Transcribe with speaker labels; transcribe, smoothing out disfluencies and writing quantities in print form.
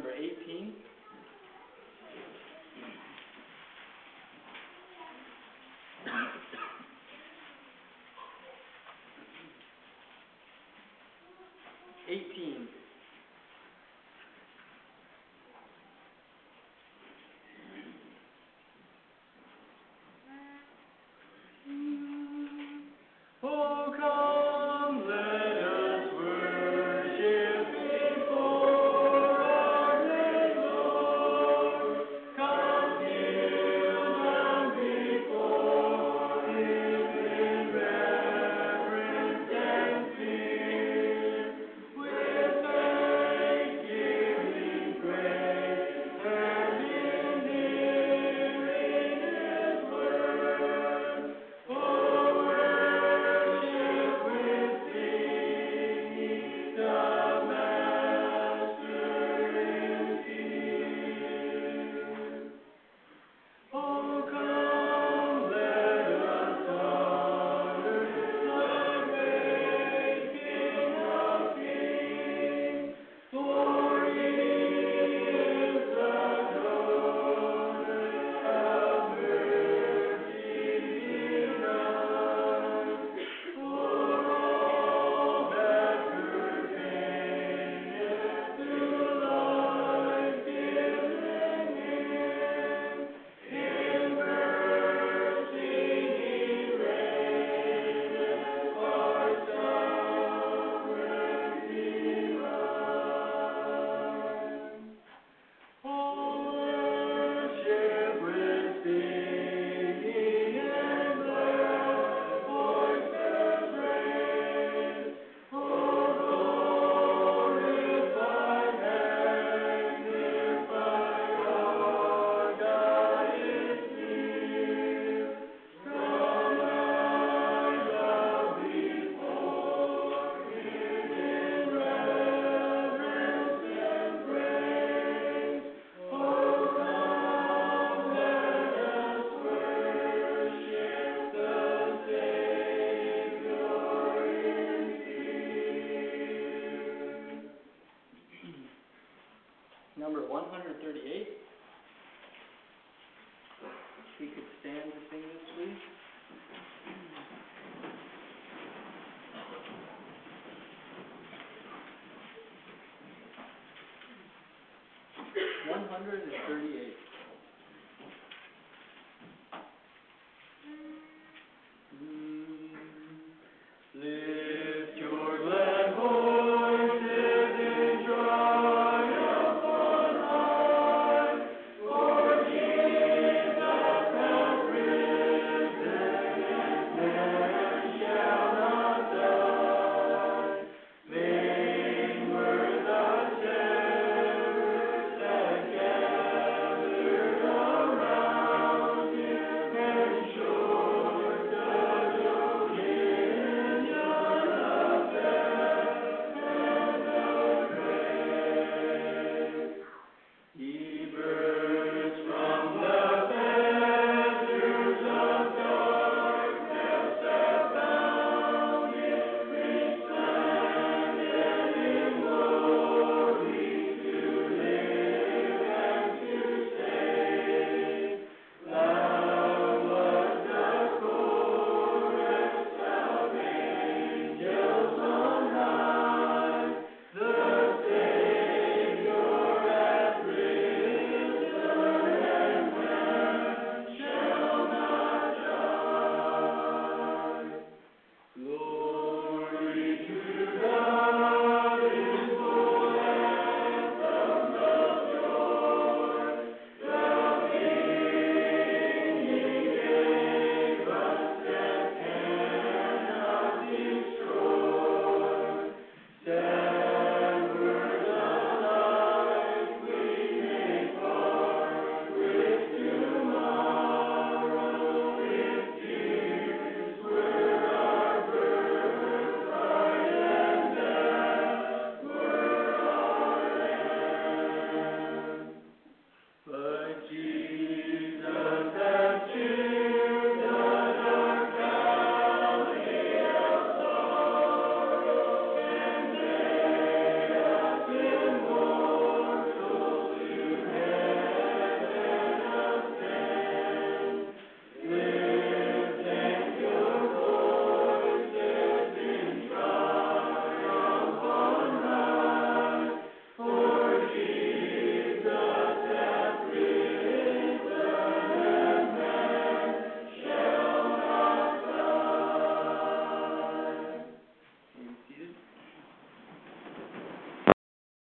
Speaker 1: number 18. Oh, come, let us worship before our great Lord. Come, kneel down before Him in reverence and fear, with thanksgiving praise and in hearing His word. Oh, worship with singing the Master is here. Oh, come, let us honor the great King of Kings, for He is the donor of mercy denied. For all that pertaineth to life given Him, in mercy He reigneth, our sovereign divine. Oh, worship with singing and glad voices raise. Oh, glorify, magnify our God is near. Come, I bow before Him in reverence and praise. Oh, come, let us worship the Savior is here. Number 138. If we could stand to sing this, please. 138.